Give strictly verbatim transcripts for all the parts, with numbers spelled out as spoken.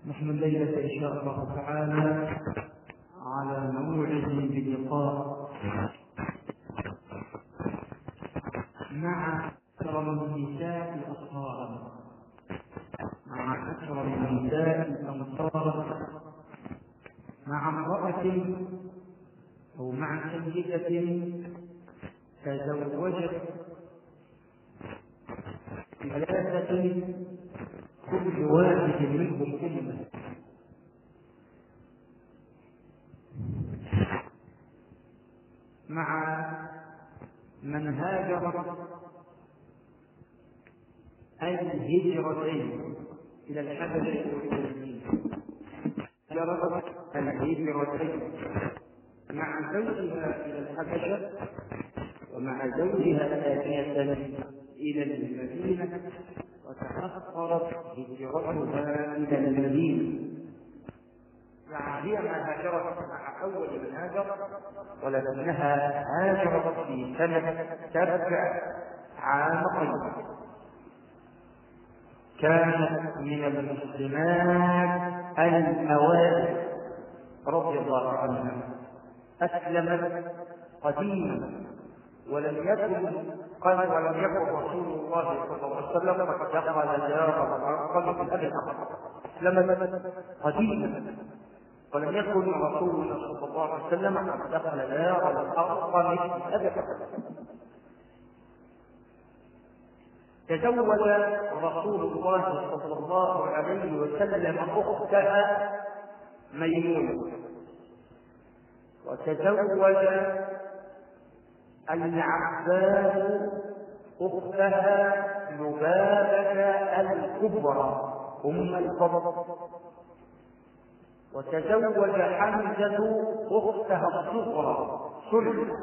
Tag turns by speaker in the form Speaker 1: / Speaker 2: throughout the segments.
Speaker 1: نحن الليلة إن شاء الله تعالى على موعد بلقاء مع أكرم النساء أطهارا مع أكرم النساء أمطارا مع امرأة أو مع سيدة تزوجت ثلاثة كل واحد منهم أمة، مع من هاجر الهجرتين إلى الحبشة والفلسطين، هاجرت الهجرتين مع زوجها إلى الحبشة ومع زوجها آتية إلى المدينة، وتأخرت هجرتها إلى المدينة. يعني هي ما هاجرت مع أول من هاجر، ولكنها هاجرت في سنة سبع عام قيد. كانت من المسلمات الأوائل رضي الله عنها، أسلمت قديما، ولم يكن قال ولم يكن رسول الله صلى الله عليه وسلم قد دخل دار الأرقم في الأبد، أسلمت قديما ولم يكن رسول الله صلى الله عليه وسلم قد دخل دار الأرقم في الأبد. تزوج رسول الله صلى الله عليه وسلم أختها ميمونة، وتزوج العباس أختها لبابة الكبرى أم الفضل، وتزوج حمزة أختها الصغرى سلمى،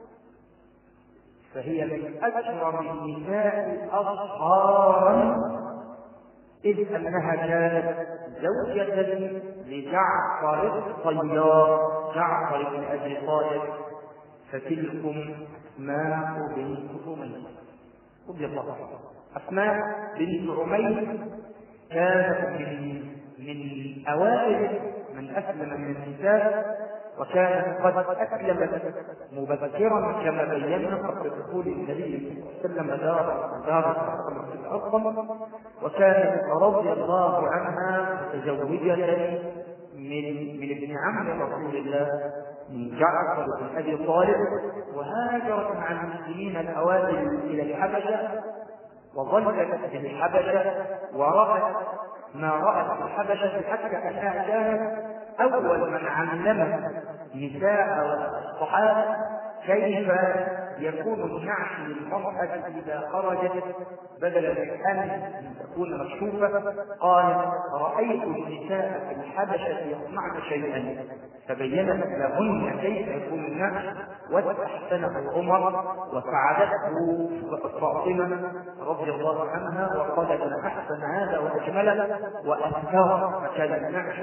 Speaker 1: فهي من أكرم النساء أصهارا، إذ أنها كانت زوجة لجعفر الطيار جعفر بن أبي طالب، فتلكم ماء بنت عمير رضي الله عنها. أسماء بنت عمير كانت من من أوائل من أسلم من النساء، وكانت قد أسلمت مبكرا كما بينا قبل دخول النبي صلى الله عليه وسلم دار دار الأرقم، وكانت رضي الله عنها متزوجة من من ابن عم رسول الله من جعفر بن أبي طالب، وهاجرت مع المسلمين الأوائل إلى الحبشة، وظلت في الحبشة ورأت ما رأت في الحبشة، حتى أنها كانت أول من علمت نساء الصحابة كيف يكون النعش للمرأة إذا خرجت بدلا من أن تكون مكشوفة. قالت: رأيت النساء في الحبشة يصنعن شيئا فبينت لهن كيف يكون النعش، واستحسنه عمر وساعدته فاطمة رضي الله عنها، وقالت: أنا أحسن هذا وأجمله وأثار. فكان النعش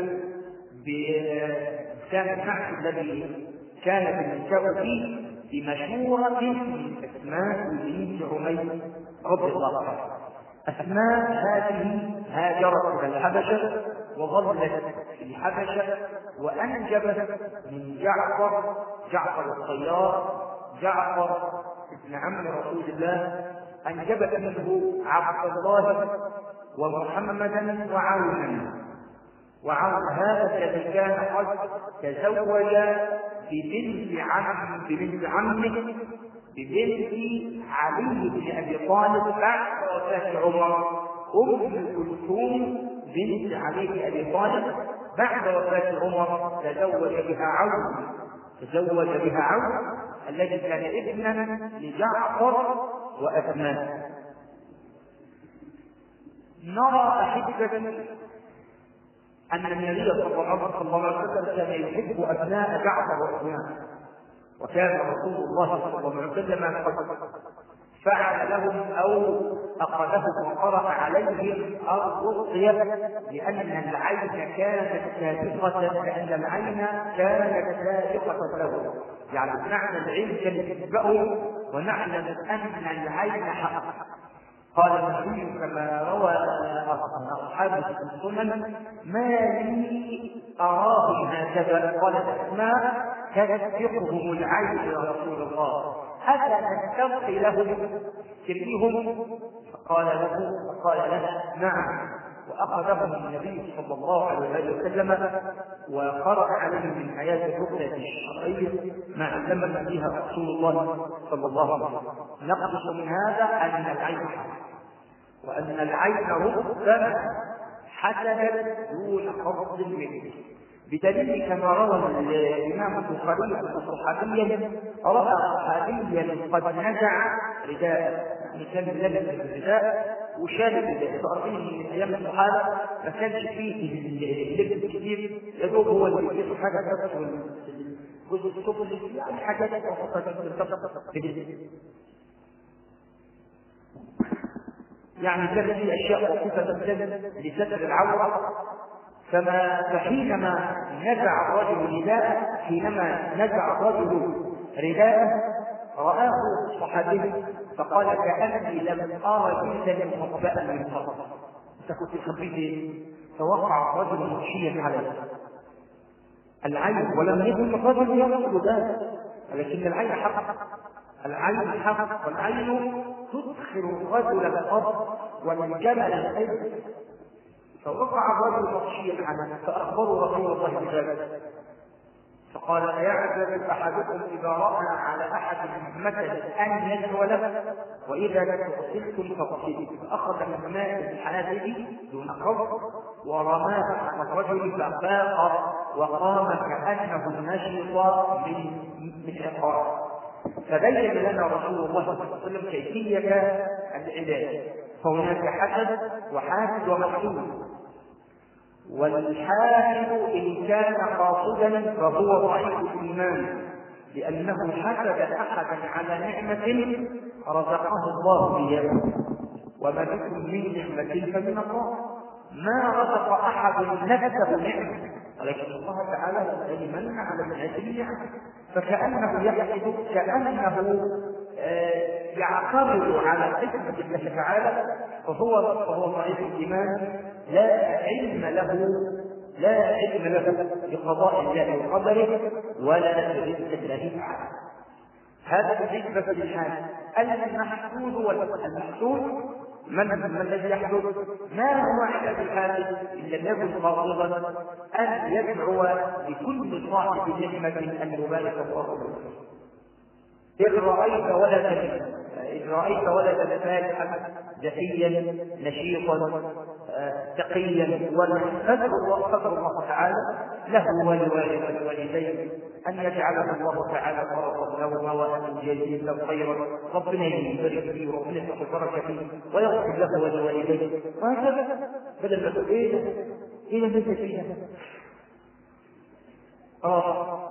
Speaker 1: كان النعش الذي كانت النساء فيه بمشورة من أسماء بنت عمير رضي الله عنها. أسماء هذه هاجرت إلى الحبشة وظلت في الحبشة، وأنجبت من جعفر جعفر الطيار جعفر ابن عم رسول الله، أنجبت منه عبد الله ومحمدا وعونا. وعون هذا الذي كان قد تزوج ببنت عم ببنت عمه ببنت علي بن ابي طالب بعد وفاه عمر، ام كلثوم بنت علي بن ابي طالب بعد وفاه عمر تزوج بها عون تزوج بها عون الذي كان ابنا لجعفر واسماء. نرى احبه أن النبي صلى الله عليه وسلم كان يحب أبناء جعفر وأسماء، وكان رسول الله صلى الله عليه وسلم قد فعل لهم أو أخذهم وقرأ عليهم الرقية، لأن العين كانت سابقة لأن العين كانت سابقة له، يعني معنى العين كان يتبعه، ونعلم أن العين حق. قال النبي كما روى أصحاب السنن: ما لي أراهم هكذا. قالت أسماء: تسبقهم العين يا رسول الله، أفتستبقي لهم ترميهم؟ فقال له فقال لها: نعم. وأخذهم النبي صلى الله عليه وسلم وقرأ عليهم من آيات الرقية الشرعية ما علمنا بها رسول الله صلى الله عليه وسلم. نقص من هذا أن العين حق، وأن العين ربما حسدت دون قصد منه، بدليل كما روى الإمام البخاري أن صحابيا رأى صحابيا قد نزع رداء، يعني كان لابس الرداء وشارب الرداء. تعرفين من أيام الصحابة ما كانش فيه اللبس الكثير، يدوب هو اللي يجيب حاجة تدخل جزء السفلي، يعني حاجات يعني كانت في أشياء بسيطة لستر العورة. فما فحينما نزع الرجل رداءه حينما نزع الرجل رداءه رآه صحابي فقال: كأني لم أرى جلدا مطبأ من قبل. أنت كنت خبيت؟ فوقع الرجل مغشيا عليه العين، ولم يكن الرجل يقول ذلك، ولكن العين حق، العين حق، والعين تدخل الرجل الأرض والجمل الأيض. فوقع الرجل مغشيا عنه فأخبروا رسول الله بذلك، فقال: أيعجب أحدكم إذا رأى على أحد مثلا أن يدعو له، وإذا غسلتم فاغسلوا. فأخذ من ماء الحنابل دون قصد ورماه على الرجل ففاق وقام كأنه نشط من من عقاب. فبين لنا رسول الله صلى الله عليه وسلم كيفية العلاج. فهناك حسد وحاسد ومحسود، والحاسد إن كان قاصدا فهو ضعيف الإيمان، لأنه حسد أحدا على نعمة رزقه الله بها، وما بكم من نعمة فمن الله. ما رزق أحد نفسه نعمة، ولكن الله تعالى يمن على من أجل نعمة، فكأنه يحسد، كأنه يعترض على حكمة الله تعالى، فهو فهو ضعيف الإيمان، لا علم له لا علم له بقضاء الله وقدره ولا برزق الله تعالى. هذا بالنسبة للحال. المحسود والمحسود من من الذي يحدث؟ ما هو علاج الحاسد إن لم يكن غاضبا؟ أن يدعو لكل صاحب نعمة أن يبارك الله له. إذ رأيت ولدا إذ رأيت ولدا فالحا ذكيا نشيطا تقيا، وفضل الله تعالى له ولوالديه أن يجعله الله تعالى فرصا له وأن يجزيه له خيرا، ربنا يبارك فيه وربنا يحفظ البركة فيه ويغفر له ولوالديه، وهكذا. بدل ما تقول إيه ده إيه ده مثل فيها آه.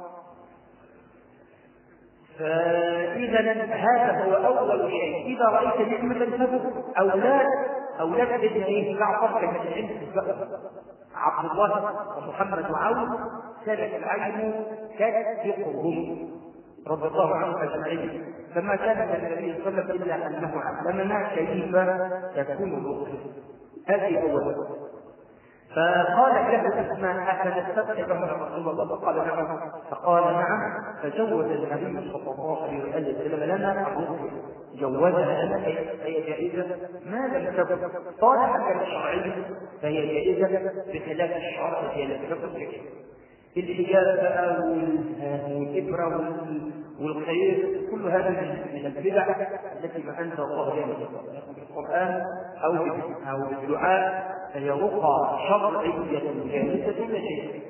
Speaker 1: فإذا هذا هو أول شيء. إذا رأيت نعمة فذكر. أولاد أولاد ابن إيه جعفر كان العلم عبد الله ومحمد وعون سلك العلم تسبقهم رضي الله عنه أجمعين. فما كان النبي صلى الله عليه وسلم إلا أنه علمنا كيف تكون الرقية. هذه أولا. فقال له اسماء: أفتستبقي لهم رسول الله؟ فقال نعم. فقال نعم. فجوز النبي صلى الله عليه وسلم لنا الرقية، جوزها لنا فهي جائزة ما لم تكن صالحة الشرعية، فهي جائزة بخلاف الشرع التي لا تكن. الحجاب والإبرة والخير كل هذا من البدع التي ما أنزل الله بها في القرآن أو أو بالدعاء، فهي رقى شرعية جائزة لا شيء.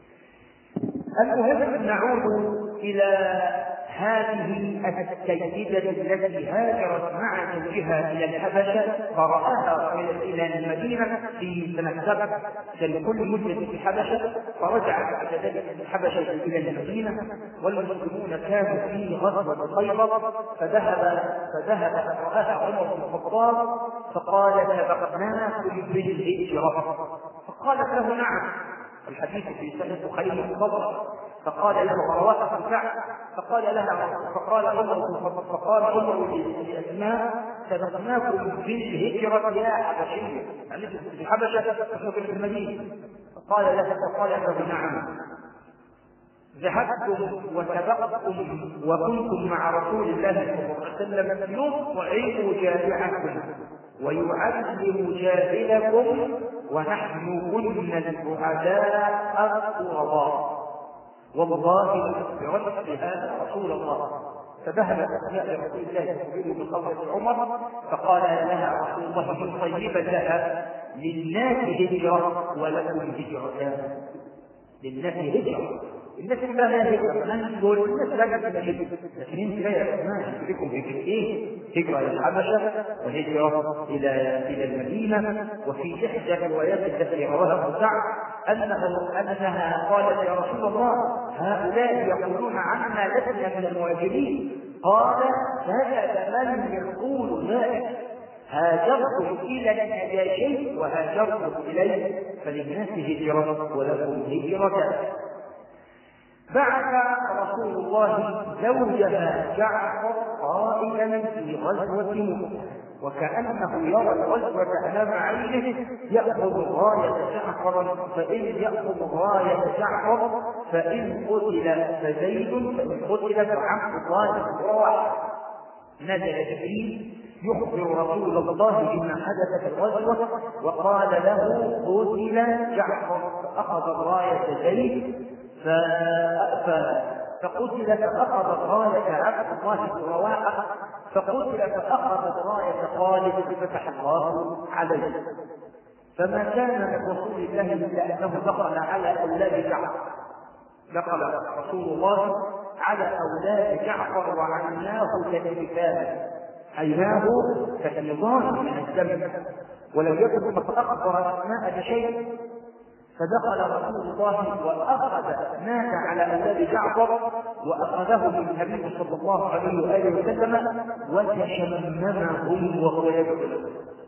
Speaker 1: المهم نعود إلى هذه السيدة التي هاجرت مع زوجها إلى الحبشة، فرآها إلى المدينة في سنة سبع، كان كل مدة في الحبشة، فرجعت بعد ذلك الحبشة إلى المدينة، والمسلمون كانوا في غزوة خيبر، فذهب فذهب رآها عمر بن الخطاب فقال: سبقناكم بالهجرة. فقالت له: نعم. الحديث في سنة البخاري مختصر، فقال له رواحة بن كعب فقال لها فقال عمر فقال عمر لأسماء سبقناكم بالهجرة يا حبشية يعني في الحبشة تسكن في المدينة. فقال لها فقال له نعم ذهبتم وسبقتم وكنتم مع رسول الله صلى الله عليه وسلم يطعم جائعكم ويعلم جاهلكم ونحن كنا البعداء الغرباء والله برد هذا رسول الله. فذهبت أسماء لرسول الله تخبره بقول عمر فقال لها رسول الله من طيبا لها للناس هجرة ولكم هجرتان. للناس هجرة الناس كلها هجرة الناس دول الناس لا تجد لكن انت لا يسمعون بكم هجرتين هجرة إلى الحبشة وهجرة إلى إلى المدينة. وفي إحدى الروايات التي رواها ابن سعد أنه أنها قالت يا رسول الله هؤلاء يقولون عنا لسنا من المهاجرين. قال هذا من يقول ذلك هاجرتم إلى النجاشي وهاجرتم إليه فللناس هجرة ولكم هجرة. بعث رسول الله زوجها جعفر قائلا في غزوة مؤتة وكأنه يرى الغزوة أمام عينه يأخذ راية جعفر فإن يأخذ راية جعفر فإن قتل فزيد فإن قتل فعبد الله راح. نزل جبريل يخبر رسول الله بما حدث في الغزوة وقال له قتل جعفر فأخذ الراية زيد فقتل فأخذ راية عبد الله بن رواحة فقتل فأخذ راية خالد ففتح الله عليه. فما كان من رسول الله إلا أنه دخل على أولاد جعفر دخل رسول الله على أولاد جعفر وعناه كتلفان عيناه كتلفان من الدم ولم يكن قد أخبر أسماء بشيء. فدخل رسول الله وأخذ مات على أولاد جعفر وأخذه من النبي صلى الله عليه وآله وسلم وتشممهم وهو يدعو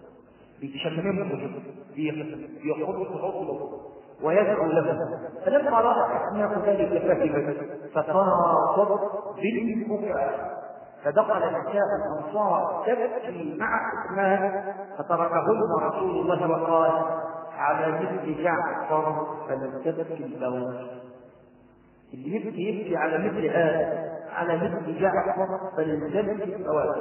Speaker 1: بتشممهم بيخرج صوته ويدعو له. فلما رأى أسماء ذلك فهمت فصارت بالبكاء فدخل نساء الأنصار تبكي مع أسماء فتركهن رسول الله وقال على مثل جعفر فلم تبكي البواب. اللي يبكي يبكي على مثل هذا على مثل جعفر فلم تبكي البواب.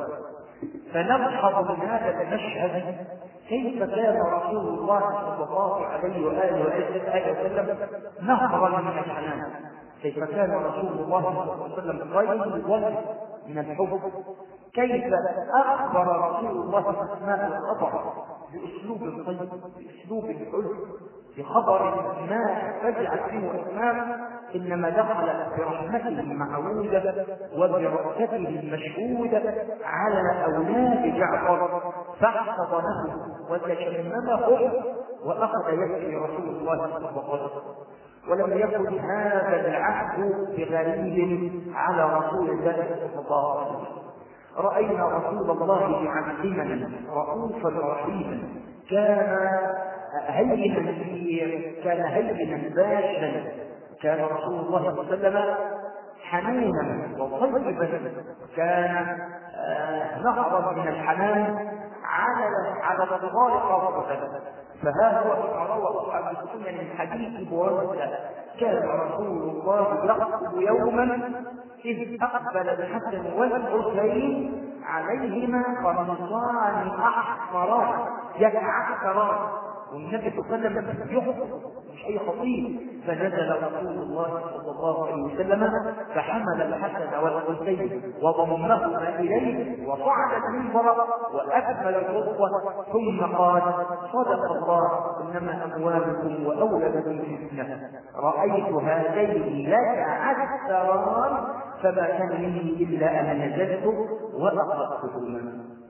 Speaker 1: فنلحظ من هذا المشهد كيف كان رسول الله صلى الله عليه وآله وسلم نهرا من الحنان. كيف كان رسول الله صلى الله عليه وسلم غير الولد من الحب. كيف أخبر رسول الله أسماء الخبر بأسلوب طيب بأسلوب حلو بخبر ما فجعت فيه أسماء إنما دخل برحمته المعودة وبرأفته المشهودة على أولاد جعفر فاحتضنهم وتشممهم وأخذ يبكي رسول الله صلى الله عليه وسلم. ولم يكن هذا العهد بغريب على رسول الله صلى الله عليه وسلم. رأينا رسول الله معلما رؤوفا رحيما كان هينا كان هينا باشا. كان رسول الله صلى الله عليه وسلم حنينا وطيبا كان نهرا من الحنان على على الصغار خاصة. فها هو كما روى أصحاب السنن من حديث بريدة كان رسول الله يخطب يوما إذ أقبل الحسن والحسين عليهما قميصان أحمران يتعكران والنبي صلى الله عليه وسلم يخطب مش أي خطيب. فنزل رسول الله صلى الله عليه وسلم فحمل الحسن والحسين وضمهما إليه وصعد المنبر وأكمل الخطبة ثم قال صدق الله إنما أموالكم وأولادكم فتنة رأيت هذين لك عسران فما كان مني إلا أن نزلت وأخذتهما.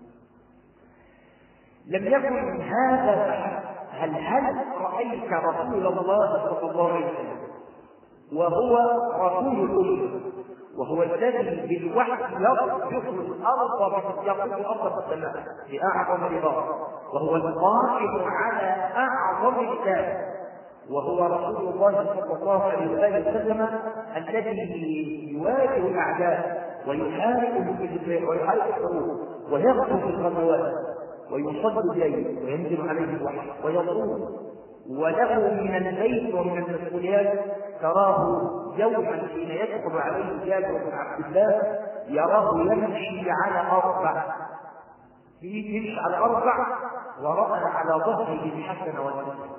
Speaker 1: لم يكن هذا فحسب. هل هل رأيت رسول الله صلى الله عليه وسلم وهو رسول الأمة وهو الذي بالوحي يربط الأرض يقف الأرض في السماء بأعظم رضاه وهو القائم على أعظم الكتاب وهو رسول الله صلى الله عليه وسلم الذي يواجه الأعداء ويحارب ويحارب الحروب ويغزو في الغزوات ويصلي الليل وينزل عليه الوحي ويصوم، وله من البيت ومن المسؤوليات تراه يوما حين يدخل عليه جابر بن عبد الله يراه يمشي على أربع، يمشي على أربع ورأى على ظهره الحسن والحسين،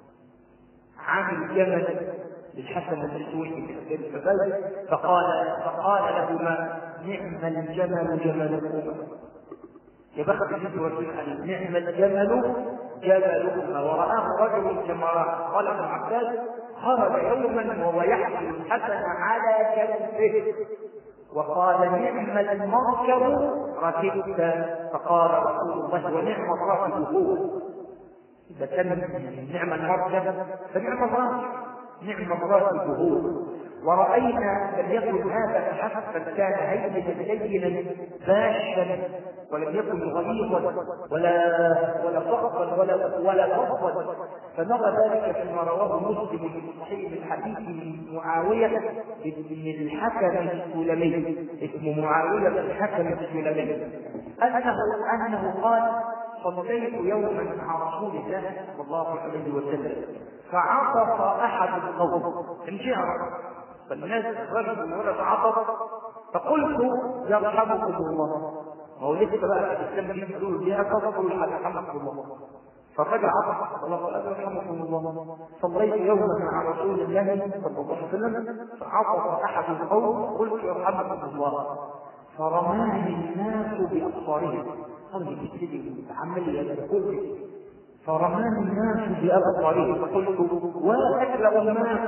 Speaker 1: عامل جمل للحسن والحسين فقال فقال لهما نعم الجمل جملكما، يا بخت الجد والجمل نعم الجمل جملكما. ورآه رجل كما قال ابن عباس خرج يوما وهو يحمل الحسن على كتفه وقال نعم المركب ركبت، فقال رسول الله ونعم الراكب هو، إذا كان نعم المركب فنعم الراكب، نعم الراكب هو. ورأينا لم يكن هذا فحسب بل كان هيئة لينا باشا ولم يكن غليظا ولا ولا فقرا ولا ولا فقرا، فنرى ذلك فيما رواه مسلم في صحيح الحديث من معاوية بن الحكم السلمي، اسمه معاوية بن الحكم السلمي، أنه أنه قال صليت يوما مع رسول الله صلى الله عليه وسلم فعطف أحد القوم انشهر فالناس رجل ولد عطف فقلت يرحمكم الله، هو لسه بقى الاسلام يقولوا بها تفضلوا يرحمكم الله، فالرجل عطف الله قال يرحمكم الله. صليت يوما مع رسول الله صلى الله عليه وسلم فعطف احد القوم قلت يرحمكم الله فرماني الناس بابصارهم، قال يبتدي عمل يقول فرماني الناس بابصارهم فقلت واكل الناس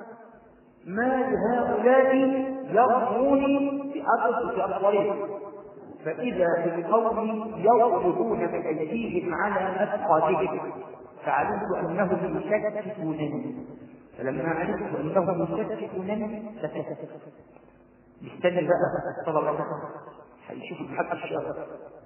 Speaker 1: ما لهؤلاء يرموني بأبصارهم، فإذا بالقوم يضربون بأيديهم على أفخاذهم فعلمت أنهم يشككونني، فلما علمت أنهم يشككونني سكت. استنى بقى صلى الله عليه وسلم هيشوف حتى الشر.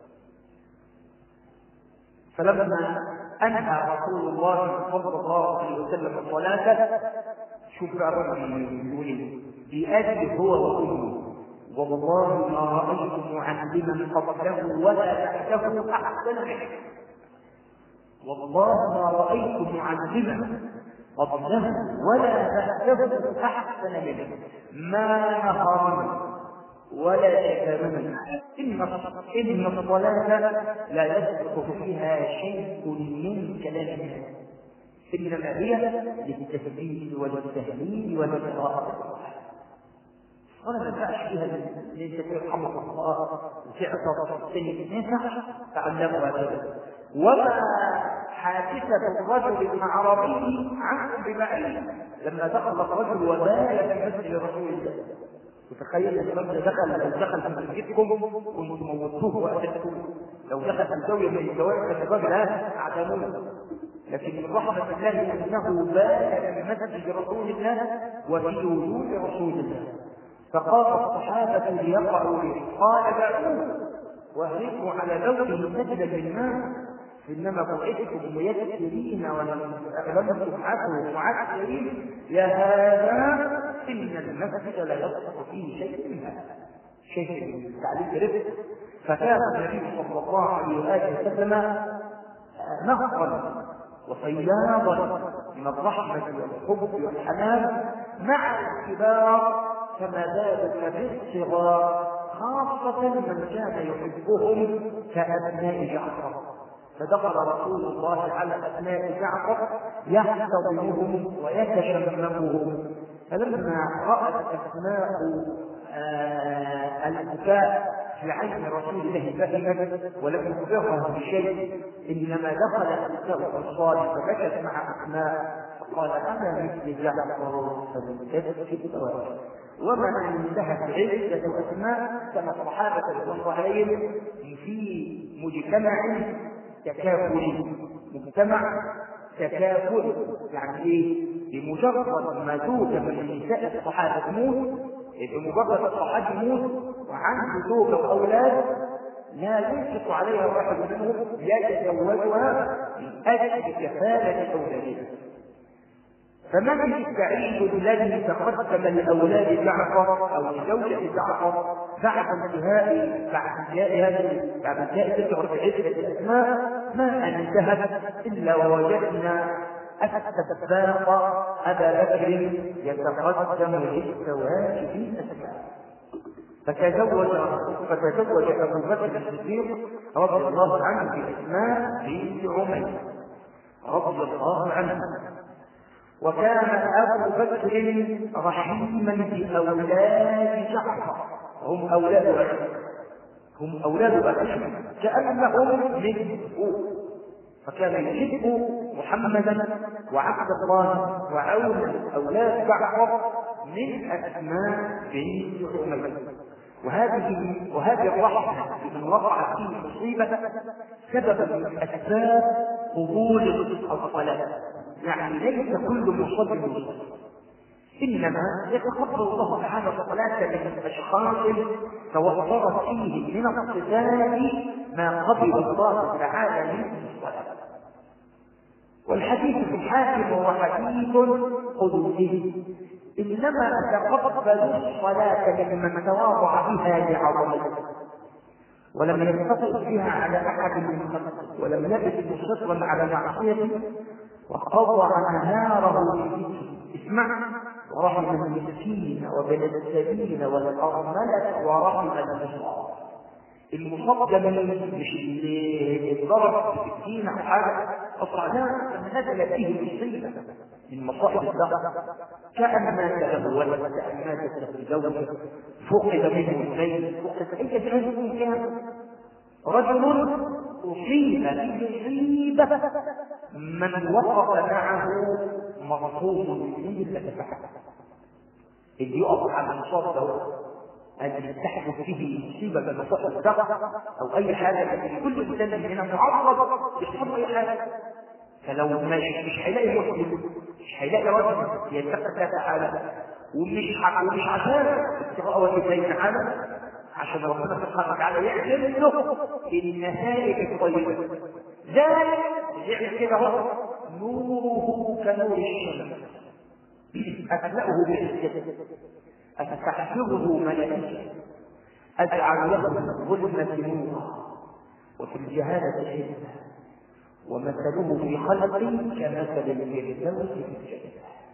Speaker 1: فلما أنهى رسول الله صلى الله عليه وسلم الصلاة شوف الرجل يقول بأبي هو وأمي والله ما رأيت معلما قبله ولا بعده أحسن منه، والله ما رأيت معلما قبله ولا بعده أحسن منه، ما نهرني ولا شتمني، إن الصلاة لا يصدق فيها شيء من كلام الناس، إنما هي للتثبيت والتهليل والقراءة. ولا ما ينفعش فيها ليس يرحمك الله وتعطى السنة نفع تعلموا هذا. وما حادثة الرجل مع ربه عنه بمعين لما دخل الرجل وبال في مسجد رسول الله، وتخيل الرجل دخل دخل في مسجدكم وانتم موتوه وأتتوه، لو دخل في الزاوية من الزوايا فالرجل هذا أعدموه، لكن من رحمة الله أنه بال في مسجد رسول الله وفي وجود رسول الله، فقام الصحابة ليقعوا به قال دعوه واهلكوا على ذوقه سجدا للناس إنما بعثتم ميسرين ولم تبعثوا معسرين، يا هذا إن المسجد لا يصلح فيه شيء من هذا، شيء من تعليم رفق. فكان النبي صلى الله عليه وآله وسلم نهرا وصياضا من الرحمة والحب والحنان مع الكبار كما ذلك بالصغار، خاصة من كان يحبهم كأبناء جعفر. فدخل رسول الله على أبناء جعفر يحتضنهم ويتشممهم، فلما رأت أسماء البكاء في عين رسول الله فهمت ولم يخبرها بشيء، إنما دخل أسماء الصالح فبكت مع أسماء فقال أنا مثل جعفر فلتبكي الزواج. وما انتهت عدة أسماء كما الصحابة رضوان الله عليهم في مجتمع تكافلي، مجتمع تكافلي يعني ايه؟ بمجرد ما توجد من نساء الصحابة تموت، بمجرد الصحابة يموت وعنده زوجة وأولاد لا ينفق عليها واحد منهم يتزوجها من أجل كفالة أولادها. فمن السعيد الذي تقدم لأولاد جعفر أو لزوجة جعفر بعد انتهاء بعد انتهاء هذه بعد انتهاء تسع وتسعين الأسماء ما انتهت إلا ووجدنا السباق أبا بكر يتقدم للزواج بالأسماء. فتزوج فتزوج أبو بكر الصديق رضي الله عنه بأسماء بنت عمير رضي الله عنه. وكان أبو بكر رحيما بأولاد جعفر، هم أولاد أخيه هم أولاد أخيه كأنهم منه، فكان يحب محمدا وعبد الله وعون أولاد جعفر من أسماء بنت عمير. وهذه وهذه الرحمة من وقع فيه مصيبة سبب من أسباب قبول الصلاة. يعني ليس كل مصلي مصلي، إنما يتقبل الله تعالى الصلاة من أشخاص توفرت فيه من الصفات ما قبل الله تعالى منه الصلاة. والحديث في الحاكم هو حديث قدسي، إنما أتقبل الصلاة ممن تواضع بها لعظمته ولم ينتصر بها على أحد من خلقه ولم يجد مصرا على معصيته وقضى نهاره بذكره. اسمع: ورحم المسكين وبن السبيل والأرملة ورحم المصاب. المصاب ده مش اللي اتضرب في السكين أو حاجة، الصعداء نزل فيه مصيبة من مصائب الدهر، كأن مات له ولد، كأن ماتت له زوجة، فقد منه البيت، فقد أي شيء كان. رجل أصيب بمصيبة من وقف معه مغصوب بالله تفحت اللي يقف على المصاب ده الذي تحدث فيه مصيبة من مصائب الدهر أو أي حاجة، لكن كل إنسان مننا معرض يحصل أي حاجة. فلو مش هيلاقي مسلم، مش هيلاقي رجل يتقي الله تعالى، ومش ومش عشان ابتغاء وجه الله تعالى، عشان ربنا سبحانه وتعالى يعلم له النتائج الطيبة. ذلك يعمل كده هو نوره كنور الشمس أتلأه بالجسد أتحسبه ملائكة أجعل له ظلمة نورا وفي الجهالة شدة ومثله في خلقه كمثل الفردوس في الجنة.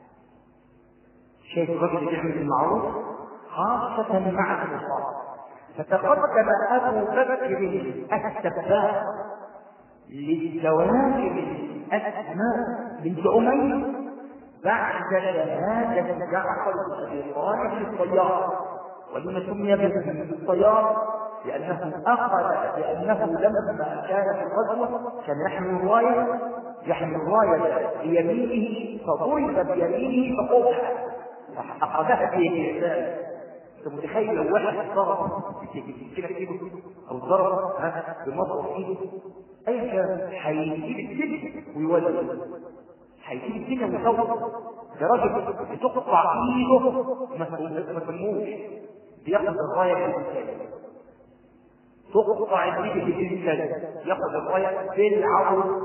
Speaker 1: شايف الرجل يعمل المعروف خاصة مع المصاب. فتقدم أبو بكر السباق للزواج من أسماء بنت عمير بعد شهادة جعفر بن طالب الطيار. ولما سمي بالطيار؟ لأنه أخذ لأنه لما كان في الغزوة كان يحمل الراية يحمل الراية بيمينه فضرب بيمينه فقطع فأخذها بيده. أنت متخيل لو واحد ضرب كده كده أو ضرب بمطرح إيده أي كان هيجيب السجن ويولد، هيجيب السجن ويصور. ده راجل بتقطع إيده ما تموش بياخد الراية بالإنسان، تقطع الإيد بالإنسان ياخد الراية بالعرض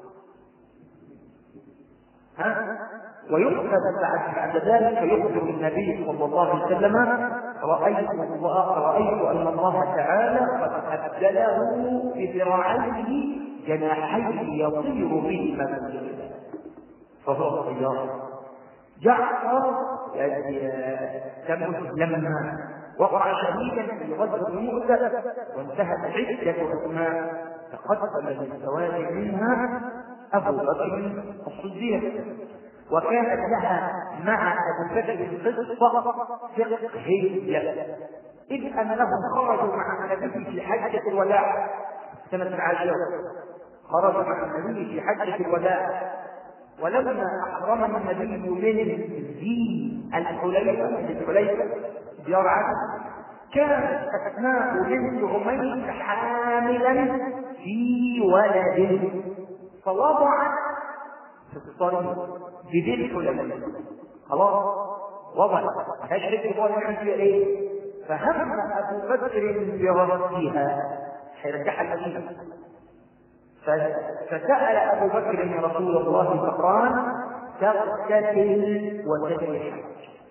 Speaker 1: ها. ويؤخذ بعد بعد ذلك فيخبر النبي صلى الله عليه وسلم: رأيت رأيت أن الله تعالى قد أبدله بذراعيه جناحين يطير بهما في الجبال، فهو الطيار. جعفر لما وقع شهيدا في غزوة مؤتة وانتهت عدة أسماء تقدم للزواج منها أبو بكر الصديق. وكانت لها مع أبو بكر قصة فقهية، إذ أنهم خرجوا مع النبي في حجة الوداع سنة العاشرة، خرجوا مع النبي في حجة الوداع. ولما أحرم النبي من ذي الحليفة الحليفة ديار عدن كانت أسماء بنت عمير حاملا في ولد فوضعت في الطريق بذي الحليفة، خلاص وضعت هشرك الوضع فيها ايه؟ فهم أبو بكر برأسها حيرجعها المدينة، فسأل أبو بكر من رسول الله فقال: تغتسل وتنوي الحج،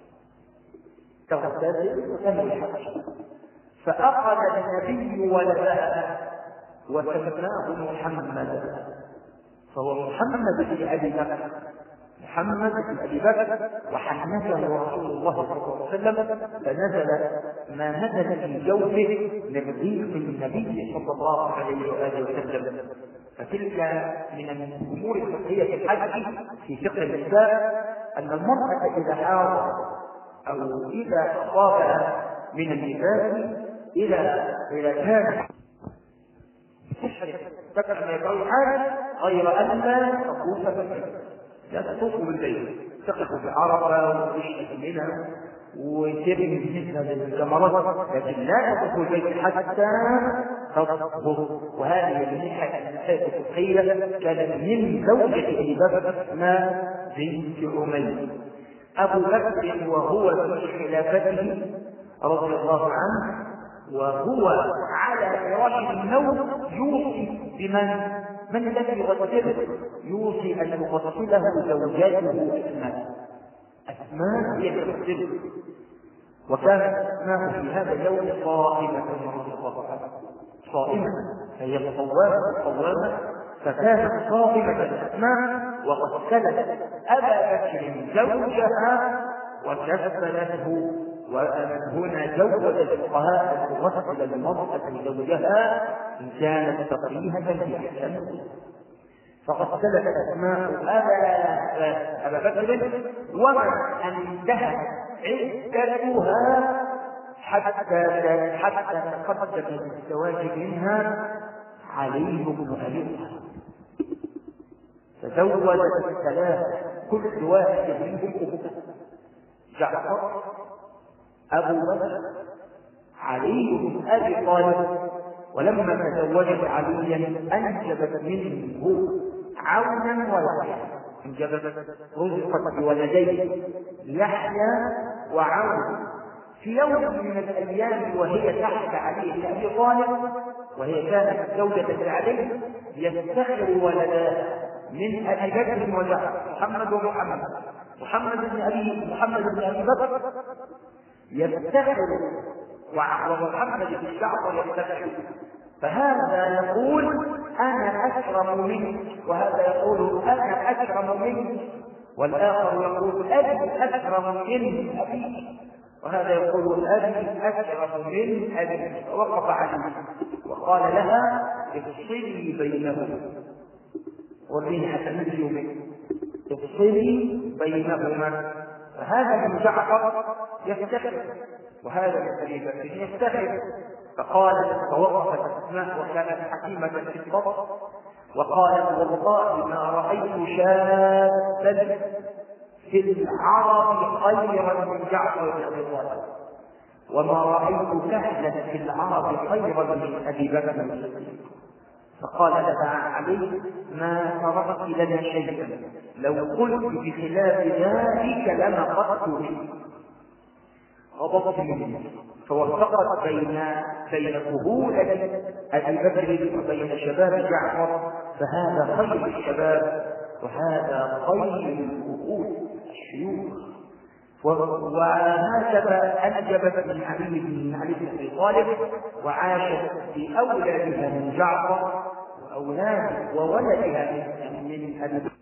Speaker 1: تغتسل وتنوي الحج. فأخذ النبي ولدها وسماه محمدا، فهو محمد بن أبي بكر، محمد بن أبي بكر، وحنثه رسول الله صلى الله عليه وسلم، فنزل ما نزل في جوفه من ضيق النبي صلى الله عليه وآله وسلم. فتلك من الأمور الفقهية في الحج في فقه النساء، أن المرأة إذا حاضت أو إذا أصابها من النفاس، إذا إذا كان تكره ما يقول حاجة غير أن لا تطوف بالبيت، لا تطوف بالبيت، تقف بعرفة وتشهد منها وتبني بالنسبة للجمرات، لكن لا تطوف بالبيت حتى تطهر. وهذه الناحية الفقهية كانت من زوجة أبي بكر اسمها بنت أمية. أبو بكر وهو في خلافته رضي الله عنه وهو على فراش النوم يوصي بمن من الذي يغسله؟ يوصي أن يغسله زوجاته أسماء، أسماء هي تغسله. وكانت أسماء في هذا اليوم صائمة رضي الله عنها، صائمة، هي الصوامة الصوامة، فكانت صائمة أسماء وغسلت أبا بكر زوجها وكفلته. وهنا جوز الفقهاء أن تغسل المرأة زوجها إن كانت فقيهة في أحسن، فغسلت أسماء أبا أبا بكر، ومع أن انتهت عدتها حتى حتى تقدم الزواج منها علي بن أبي طالب، تزوجت الثلاثة كل واحد منهم جعفر، أبو بكر، علي بن أبي طالب. ولما تزوجت عليا أنجبت منه عونا ويحيى، أنجبت رزقت بولدين يحيى وعون. في يوم من الأيام وهي تحت علي بن أبي طالب وهي كانت زوجة لعلي، يفتخر ولدان من أبي بكر وجعفر، محمد ومحمد، محمد بن أبي محمد بن أبي بكر يفتخر ومحمد بن جعفر يفتخر، فهذا يقول أنا أكرم منك، وهذا يقول أنا أكرم منك، والآخر يقول أبي أكرم من أبي، وهذا يقول أبي أكرم من أبي. فوقف عليه وقال لها افصلي بينهما، وريني حتى نجي منه، افصلي بينهما. فهذا من جعفر يفتخر وهذا من أبي بكر يفتخر. فقالت فوقفت أسماء وكانت حكيمة في الصبر وقالت والله ما رأيت شابا في العرب خيرا من جعفر بن أبي طالب، وما رأيت كهلا في العرب خيرا من أبي بكر. فقال لها علي ما تركت لنا شيئا، لو قلت بخلاف ذلك لنقضت به. غضبت منه فوفقت بين بين قبول أبي بكر وبين شباب جعفر، فهذا خير الشباب وهذا خير القبول الشيوخ. وهكذا أنجبت من علي بن علي بن أبي طالب وعاشت بأولادها من جعفر وأولاد وولدها من أبي بكر.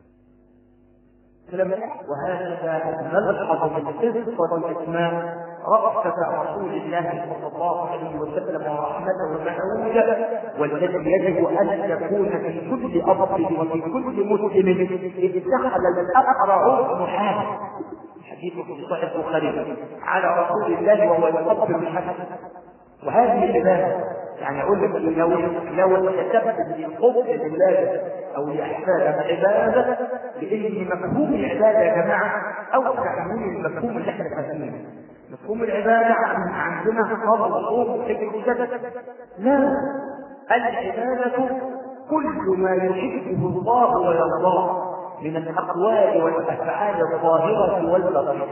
Speaker 1: وهكذا نلحظ من قصة الإسلام رأفة رسول الله صلى الله عليه وسلم ورحمته ومعونته، والذي يجب أن تكون في كل أب وفي كل مسلم إذ دخل الأقرع محال. حديث في صحيح البخاري على رسول الله وهو يقبل الحسن. وهذه العبادة يعني أقول لك لو لو كتبت للقبل لله أو لأحفاد عبادة، لأن مفهوم العبادة يا جماعة أوسع من المفهوم اللي احنا فاهمينه. مفهوم العبادة عندنا صلاة وصوم وحج وزكاة، لا، العبادة كل ما يحبه الله ويرضاه من الأقوال والأفعال الظاهرة والباطنة.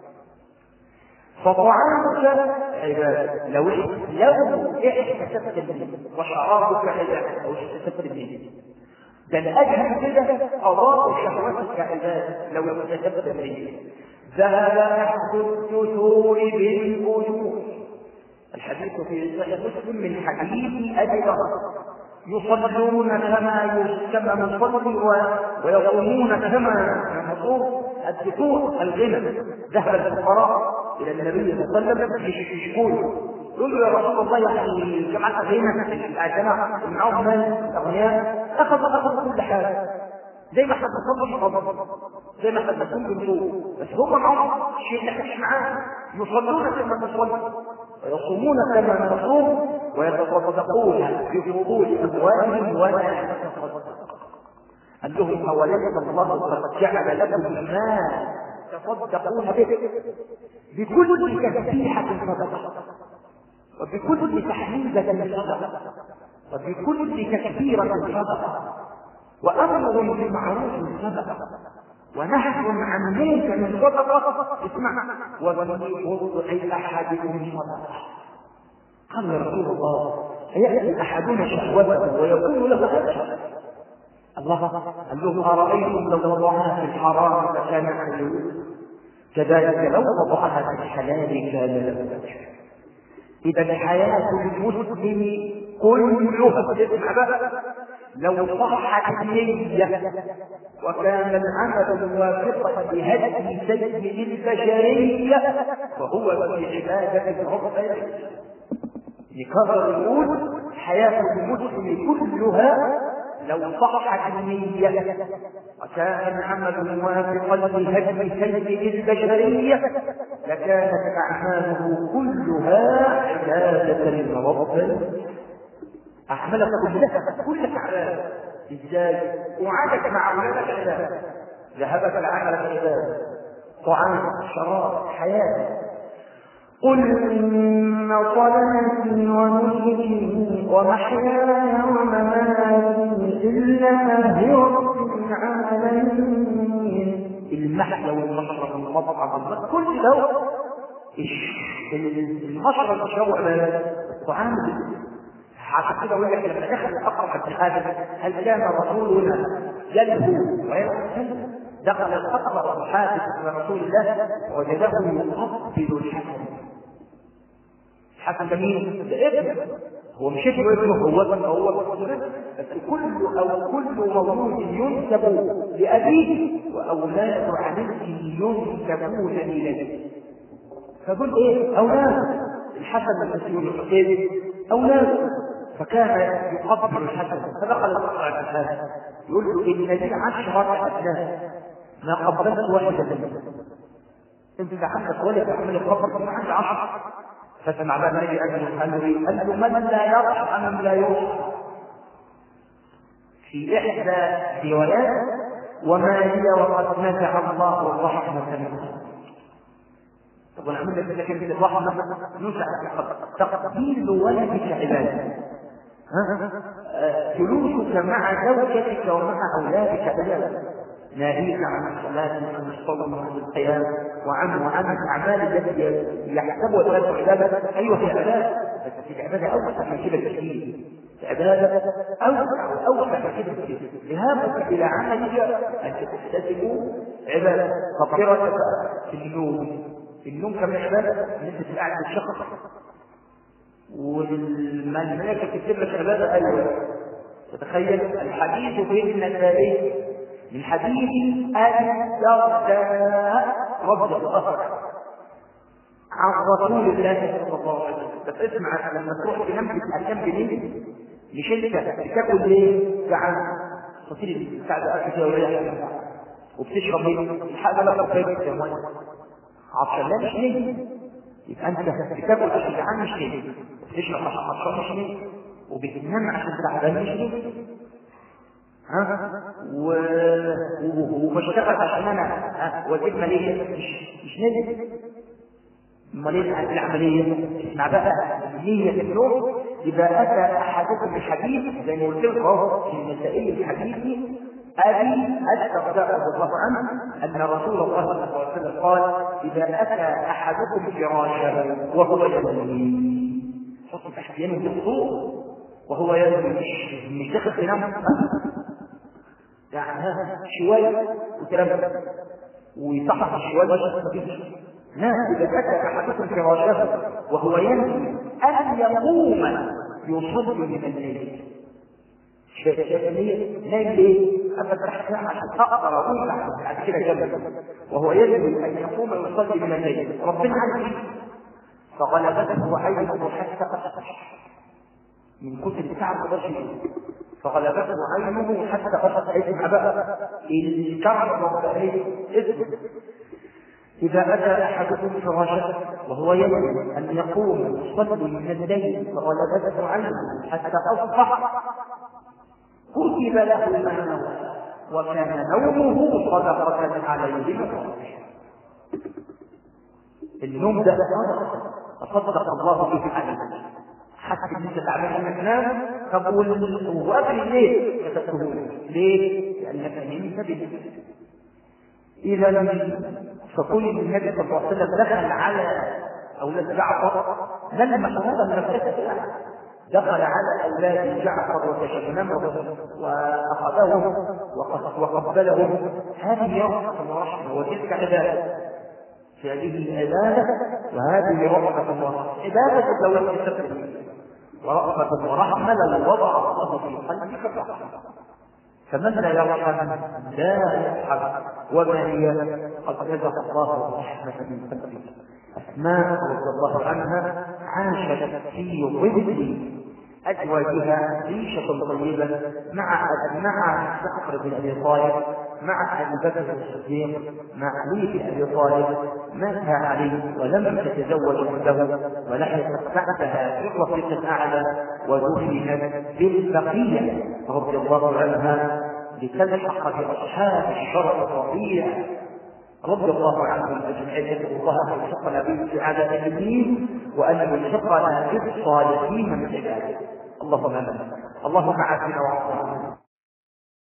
Speaker 1: فطعامك عبادة، لو لو احتسبت به، وشرابك عبادة لو احتسبت به، ده الأجهل كده أضاءوا شهوات العباد لو اكتسبت منه. ذهب أحد الدثور بالأجور. الحديث في صحيح مسلم من حديث أبي بكر: يصلون كما كما نصلي ويصومون كما نصوم. الدثور الغنى. ذهب الفقراء إلى النبي صلى الله عليه وسلم يشكون، يقول له: يا رسول الله، يعني الجماعة الغنى الجماعة معهم مال الأغنياء أخذ أخذ كل حاجة، زي ما احنا بنصلي فضل، زي ما احنا بنصوم بنصوم، بس هم معهم شيء لا مش معاه. يصلون كما نصلي ويصومون كما نصوم ويتصدقون بفضول أموالهم ولا يتصدقون. قال لهم: أوليس الله قد جعل لكم المال تصدقون به؟ بكل تسبيحة صدقة، وبكل تحميدة صدقة، وبكل تكبيرة صدقة، وأمر بمعروف صدقة، ونهي عن منكر صدقة. اسمع: وفي وضع أحدكم صدقة. قال: يا رسول الله، أيأتي أحدنا شهوته ويكون له أجر؟ الله قال له: أرأيتم لو وضعها في الحرام فكان حلول، كذلك لو وضعها في الحلال كان له أجر. إذا حياة المسلم كلها، اسمع بقى، لو صحت النية وكان العمل موافقا بهدي سيد البشرية فهو في عبادة ربه. يكرر يقول: حياة المسلم كلها لو صحت النية وكان العمل موافقا بهدي سيد البشرية لكانت أعماله كلها عبادة لربه. أعمالك كلها كلها عبادة. إزاي؟ وعادك مع أولادك عبادة، ذهبك العمل عبادة، طعام، شراب، حياة. قل إن صلاتي ونسكي ومحياي ومماتي لله رب العالمين. المحيا والمشرب والمطعم كل ده، المشرب والشرب الطعام. عشان كده اقول لك: لما دخل الاقرع بن حاتم: هل كان رسولنا يلهو ويغتسل؟ دخل الاقرع بن حاتم على رسول الله ووجده يقبل الحسن. الحسن ده مين؟ ده ابنه، هو مش ابنه، ابنه هو ابنه، هو بس كل او كل مولود ينسب لابيه واولاد عليه ينسبون اليه. فقل ايه؟ اولاد الحسن المسيون الحسين اولاده، فكان يقبل الحسن. فدخل الاقرع بن حاتم يقول له: ان لي عشرة ابناء ما قبلت واحدة منهم. انت عندك ولد عمل القبر، ما عندي عشرة. فسمع بقى النبي أجل قال له: قال له: من لا يرحم من لا يرحم. في إحدى روايات: وما هي وقد نزع الله الرحمة منها. طب أنا أعمل لك كلمة الرحمة نزع تقبيل ولدك عبادة، جلوسك مع زوجتك ومع أولادك عبادة، ناهيك عن الصلاة وعن الصوم وعن القيام وعن وعن الأعمال التي يحسبها الناس عبادة. أيوة في عبادة، بس في عبادة أوسع من كده بكثير، عبادة أوسع وأوسع من كده بكثير. ذهابك إلى عملك أن تحتسب عبادة. تطهيرك في النوم، في النوم كمان عبادة، مثل القعدة الشخص والملائكة تكتب لك عبادة. أيوة. تتخيل الحديث في النسائي من حديث أبي الدرداء رضي الله عنه عن رسول الله صلى الله عليه وسلم. بس اسمع، لما تروح تنام تتأكد بالليل مش انت بتاكل ليه؟ جعان تصير بتاع اكل جويه وبتشرب ليه؟ الحاجه لا تفيدك يا ميه عطشان لا مش ليه؟ يبقى انت بتاكل عشان جعان مش ليه؟ بتشرب عشان عطشان مش ليه؟ وبتنام عشان تعبان مش ليه؟ ها و... وبشتغل عشان انا ها واجيب ماليه مش مش نادي ماليه عن العمليه. اسمع بقى نية النوم. اذا اتى احدكم بحديث زي ما قلت لكم اهو في المسائل الحديث ابي الدرداء رضي الله عنه ان رسول الله صلى الله عليه وسلم قال: اذا اتى احدكم فراشه وهو ينام، حط تحت يمينه الصوت وهو ينام، مش مش داخل ينام، شوية وترمى ويصحح شوية ما فيش. لا، إذا أتى أحدكم فراشه وهو ينسي أن يقوم يصلي من الليل، شيء نايم ليه؟ أما تحت عشان أقرأ أقول بعد كده جنبه وهو ينسي أن يقوم يصلي من الليل، ربنا عارف فغلبته عينه حتى أصبح من كتر تعب رجله، فغلبته عينه حتى أصبح. اسمع بقى الكعب والبعيد اسمع. إذا أتى أحدكم فراشه وهو ينوي أن يقوم يصلي من الليل فغلبته عينه حتى أصبح كتب له ما نوى وكان نومه صدقة عليه بصالح. النوم ده تصدق الله به عليك حتى انت تعمل انك تنام تقول وقبل الليل فتكتبون ليه؟ لانك نمت به. اذا فكل النبي صلى الله عليه وسلم دخل على اولاد جعفر لما هذا من الفتاه دخل على اولاد جعفر وتشممهم واخذهم وقبلهم. هذه رحمه ورحمه وتلك عباده، هذه العباده وهذه رحمه ورحمه. عباده لو انت ورحمة ورحمة لو وضع الله في قلبك الرحمة، فمن لا يرحم لا يرحم. وما هي قد نزل الله الرحمة من قلبه. أسماء رضي الله عنها عاشت في ظل أزواجها عيشة طيبة مع مع جعفر بن أبي طالب، مع أبي بكر الصديق، مع علي بن أبي طالب. مات علي ولم تتزوج له ولحقت بعدها في الرفيق الأعلى ودفنت بالبقية رضي الله عنها لتلحق بأصحاب الشرف الرفيع رضي الله عنهم اجمعين. نسال الله ان يرزقنا بالسعاده الدين وان يرزقنا بالصالحين من عباده. اللهم امين. اللهم عافنا وعافنا.